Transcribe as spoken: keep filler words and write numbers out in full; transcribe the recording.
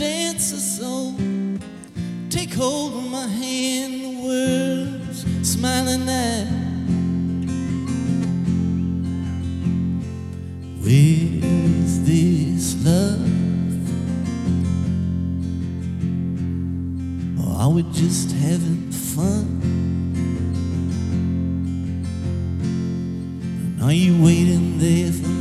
dance us all. Take hold of my hand, the words smiling at. Where is this love? Or are we just having fun? And are you waiting there for